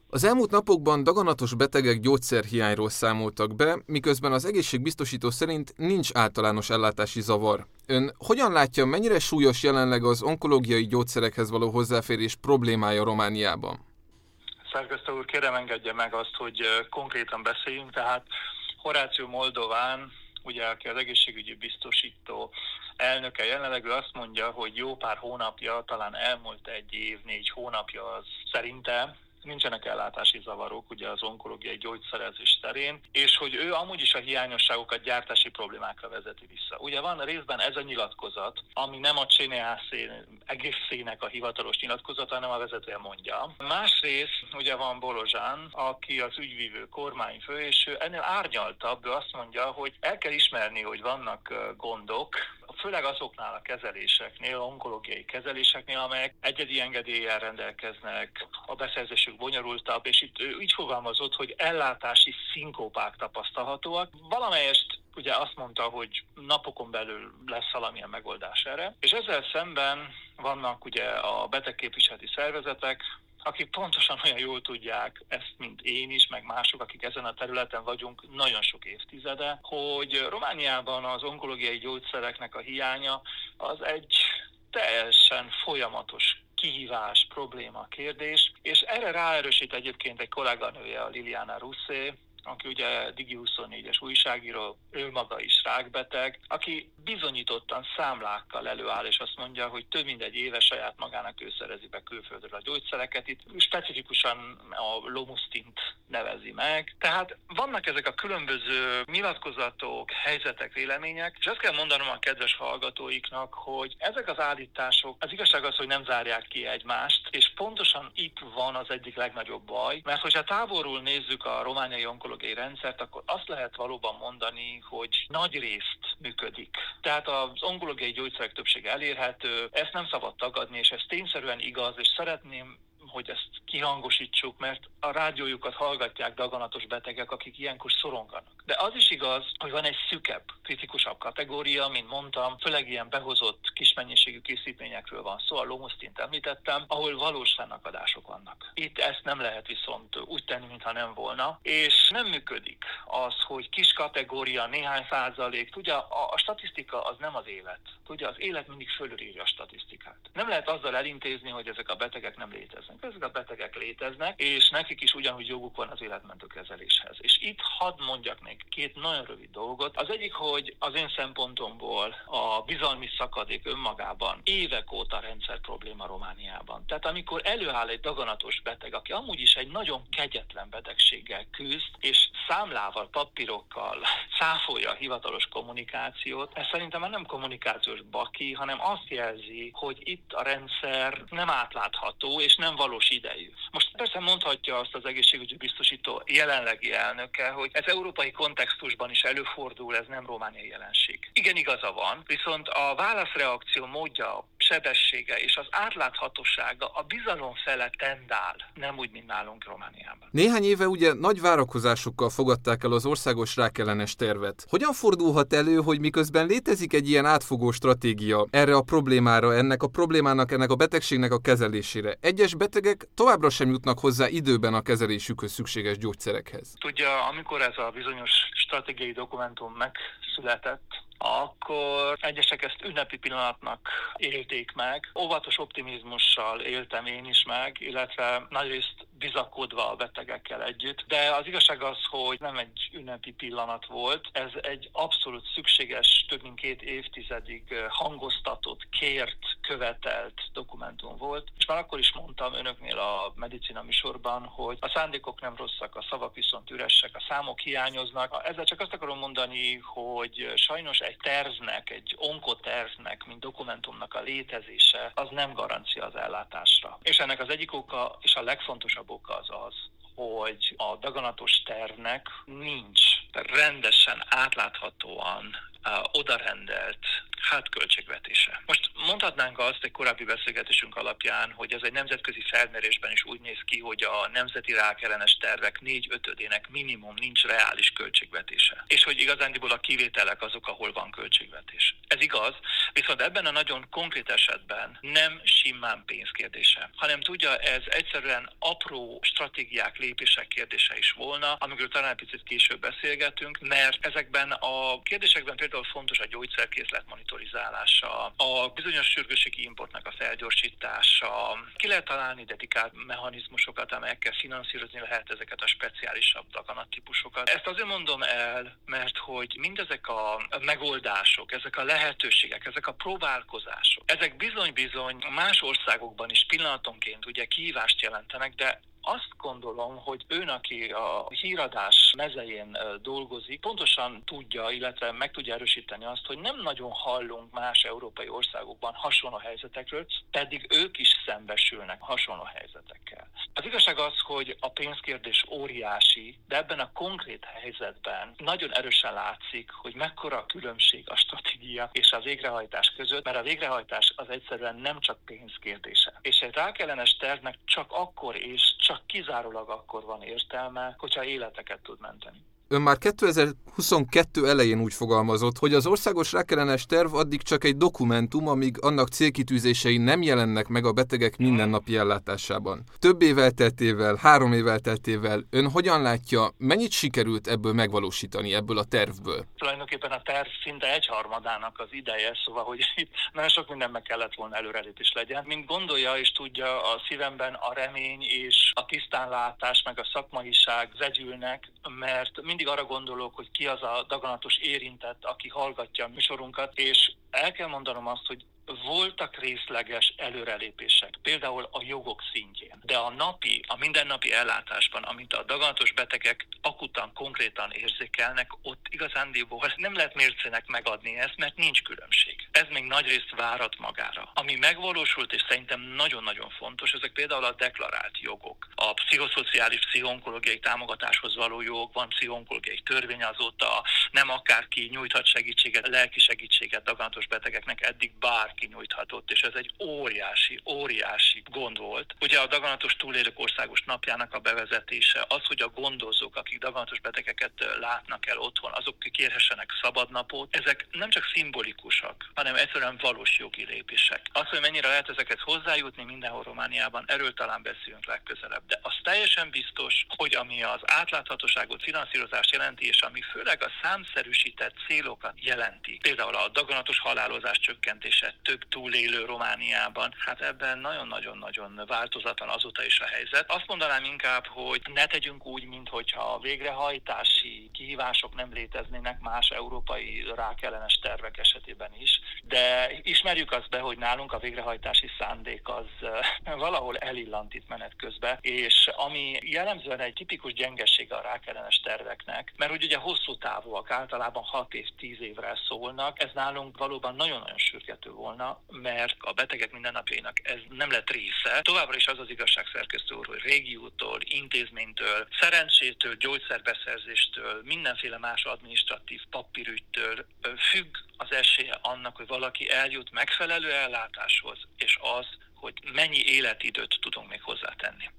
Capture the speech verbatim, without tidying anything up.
Az elmúlt napokban daganatos betegek gyógyszerhiányról számoltak be, miközben az egészségbiztosító szerint nincs általános ellátási zavar. Ön hogyan látja, mennyire súlyos jelenleg az onkológiai gyógyszerekhez való hozzáférés problémája Romániában? Szerkesztő úr, kérem engedje meg azt, hogy konkrétan beszéljünk. Tehát Horácio Moldován, ugye, aki az egészségügyi biztosító elnöke jelenleg, ő azt mondja, hogy jó pár hónapja, talán elmúlt egy év, négy hónapja az szerinte nincsenek ellátási zavarok ugye az onkológiai gyógyszerezés terén, és hogy ő amúgy is a hiányosságokat gyártási problémákra vezeti vissza. Ugye van részben ez a nyilatkozat, ami nem a cé en há cé egészének a hivatalos nyilatkozata, hanem a vezetője mondja. Másrészt ugye van Bolozsán, aki az ügyvívő kormányfő, és ő ennél árnyaltabb, ő azt mondja, hogy el kell ismerni, hogy vannak gondok, főleg azoknál a kezeléseknél, onkológiai kezeléseknél, amelyek egyedi engedéllyel rendelkeznek, a beszerzésük bonyolultabb, és itt ő így fogalmazott, hogy ellátási szinkópák tapasztalhatóak. Valamelyest ugye azt mondta, hogy napokon belül lesz valamilyen megoldás erre, és ezzel szemben vannak ugye a betegképviseleti szervezetek, akik pontosan olyan jól tudják ezt, mint én is, meg mások, akik ezen a területen vagyunk nagyon sok évtizede, hogy Romániában az onkológiai gyógyszereknek a hiánya az egy teljesen folyamatos kihívás, probléma, kérdés, és erre ráerősít egyébként egy kolléganője, a Liliana Russé, aki ugye Digi huszonnégyes újságíró, ő maga is rákbeteg, aki bizonyítottan számlákkal előáll, és azt mondja, hogy több mint egy éve saját magának ő szerezi be külföldről a gyógyszereket. Itt specifikusan a Lomusztint nevezi meg. Tehát vannak ezek a különböző nyilatkozatok, helyzetek, vélemények, és azt kell mondanom a kedves hallgatóiknak, hogy ezek az állítások, az igazság az, hogy nem zárják ki egymást, és pontosan itt van az egyik legnagyobb baj, mert hogyha távolról nézzük a romániai onkológiai rendszert, akkor azt lehet valóban mondani, hogy nagy részt működik. Tehát az onkológiai gyógyszerek többsége elérhető, ezt nem szabad tagadni, és ez tényszerűen igaz, és szeretném, hogy ezt kihangosítsuk, mert a rádiójukat hallgatják daganatos betegek, akik ilyenkor szoronganak. De az is igaz, hogy van egy szűkebb, kritikusabb kategória, mint mondtam, főleg ilyen behozott kis mennyiségű készítményekről van szó, a Lomusztint említettem, ahol valós fennakadások vannak. Itt ezt nem lehet viszont úgy tenni, mintha nem volna, és nem működik az, hogy kis kategória, néhány százalék, tudja, a, a statisztika az nem az élet. Tudja, az élet mindig fölülírja a statisztikát. Nem lehet azzal elintézni, hogy ezek a betegek nem léteznek. Ezek a betegek léteznek, és nekik is ugyanúgy joguk van az életmentő kezeléshez. És itt hadd mondjak még két nagyon rövid dolgot. Az egyik, hogy az én szempontomból a bizalmi szakadék önmagában évek óta rendszer probléma Romániában. Tehát amikor előáll egy daganatos beteg, aki amúgy is egy nagyon kegyetlen betegséggel küzd, és számlával, papírokkal cáfolja a hivatalos kommunikációt, ez szerintem már nem kommunikációs baki, hanem azt jelzi, hogy itt a rendszer nem átlátható, és nem valós idejű. Most persze mondhatja azt az egészségügyi biztosító jelenlegi elnöke, hogy ez európai kontextusban is előfordul, ez nem romániai jelenség. Igen, igaza van, viszont a válaszreakció módja, sebessége és az átláthatósága a bizalom fele tendál, nem úgy, mint nálunk Romániában. Néhány éve ugye nagy várakozásokkal fogadták el az országos rákellenes tervet. Hogyan fordulhat elő, hogy miközben létezik egy ilyen átfogó stratégia erre a problémára, ennek a problémának, ennek a betegségnek a kezelésére, egyes betegek továbbra sem jutnak hozzá időben a kezelésükhöz szükséges gyógyszerekhez? Tudja, amikor ez a bizonyos stratégiai dokumentum megszületett, akkor egyesek ezt ünnepi pillanatnak élték meg. Óvatos optimizmussal éltem én is meg, illetve nagyrészt bizakodva a betegekkel együtt. De az igazság az, hogy nem egy ünnepi pillanat volt, ez egy abszolút szükséges, több mint két évtizedig hangoztatott, kért, követelt dokumentum volt. És már akkor is mondtam önöknél a medicina műsorban, hogy a szándékok nem rosszak, a szavak viszont üresek, a számok hiányoznak. Ezzel csak azt akarom mondani, hogy sajnos egy tervnek, egy onkotervnek, mint dokumentumnak a létezése, az nem garancia az ellátásra. És ennek az egyik oka, és a legfontosabb oka az az, hogy a daganatos tervnek nincs rendesen, átláthatóan uh, odarendelt hát költségvetése. Most mondhatnánk azt egy korábbi beszélgetésünk alapján, hogy ez egy nemzetközi felmérésben is úgy néz ki, hogy a nemzeti rákellenes tervek négy ötödének minimum nincs reális költségvetése. És hogy igazándiból a kivételek azok, ahol van költségvetés. Ez igaz, viszont ebben a nagyon konkrét esetben nem simán pénzkérdése, hanem tudja, ez egyszerűen apró stratégiák, lépések kérdése is volna, amikről talán picit később beszélgetünk, mert ezekben a kérdésekben például fontos a gyógyszerkészlet monitorizálása, a bizonyos sürgősségi importnak a felgyorsítása, ki lehet találni dedikált mechanizmusokat, amelyekkel finanszírozni lehet ezeket a speciálisabb daganattípusokat. Ezt azért mondom el, mert hogy mindezek a megoldások, ezek a lehetőségek, ezek a próbálkozások, ezek bizony-bizony más országokban is pillanatonként ugye kihívást jelentenek, de azt gondolom, hogy ön, aki a híradás mezején dolgozik, pontosan tudja, illetve meg tudja erősíteni azt, hogy nem nagyon hallunk más európai országokban hasonló helyzetekről, pedig ők is szembesülnek hasonló helyzetekkel. Az igazság az, hogy a pénzkérdés óriási, de ebben a konkrét helyzetben nagyon erősen látszik, hogy mekkora a különbség a stratégia és a végrehajtás között, mert a végrehajtás az egyszerűen nem csak pénzkérdése. És egy rákellenes tervnek csak akkor és csak kizárólag akkor van értelme, hogyha életeket tud menteni. Ön már kétezer-huszonkettő elején úgy fogalmazott, hogy az országos rákellenes terv addig csak egy dokumentum, amíg annak célkitűzései nem jelennek meg a betegek mindennapi ellátásában. Több év elteltével, három év elteltével ön hogyan látja, mennyit sikerült ebből megvalósítani, ebből a tervből? Tulajdonképpen a terv szinte egyharmadának az ideje, szóval, hogy itt nagyon sok mindennek kellett volna előrelépés legyen. Mint gondolja és tudja, a szívemben a remény és a tisztánlátás, meg a szakmaiság vegyülnek, mert mindig arra gondolok, hogy ki az a daganatos érintett, aki hallgatja a műsorunkat, és el kell mondanom azt, hogy voltak részleges előrelépések, például a jogok szintjén. De a napi, a mindennapi ellátásban, amit a daganatos betegek akutan, konkrétan érzékelnek, ott igazándiból nem lehet mércének megadni ezt, mert nincs különbség. Ez még nagyrészt várat magára. Ami megvalósult, és szerintem nagyon-nagyon fontos, ezek például a deklarált jogok. A pszichoszociális, pszichonkológiai támogatáshoz való jog, van pszichonkológiai törvény azóta, nem akárki nyújthat segítséget, lelki segítséget daganatos betegeknek, eddig bárki nyújthatott, és ez egy óriási, óriási gond volt. Ugye a daganatos túlélők országos napjának a bevezetése, az, hogy a gondozók, akik daganatos betegeket látnak el otthon, azok kérhessenek szabadnapot, ezek nem csak szimbolikusak, hanem egyszerűen valós jogi lépések. Az, hogy mennyire lehet ezeket hozzájutni mindenhol Romániában, erről talán beszélünk legközelebb. De az teljesen biztos, hogy ami az átláthatóságot, finanszírozást jelenti, és ami főleg a számszerűsített célokat jelenti, például a daganatos halálozás csökkentése, több túlélő Romániában, hát ebben nagyon-nagyon-nagyon változatlan azóta is a helyzet. Azt mondanám inkább, hogy ne tegyünk úgy, minthogyha a végrehajtási kihívások nem léteznének más európai rákellenes tervek esetében is, de ismerjük azt be, hogy nálunk a végrehajtási szándék az valahol elillant itt menet közben, és ami jellemzően egy tipikus gyengessége a rákellenes terveknek, mert hogy ugye hosszú távúak, általában hat és tíz évre szólnak, ez nálunk valóban nagyon-nagyon sürgető volna, mert a betegek mindennapjainak ez nem lett része. Továbbra is az az igazság, szerkesztő úr, hogy régiótól, intézménytől, szerencsétől, gyógyszerbeszerzéstől, mindenféle más adminisztratív papírügytől függ az esélye annak, hogy valaki eljut megfelelő ellátáshoz, és az, hogy mennyi életidőt tudunk még hozzátenni.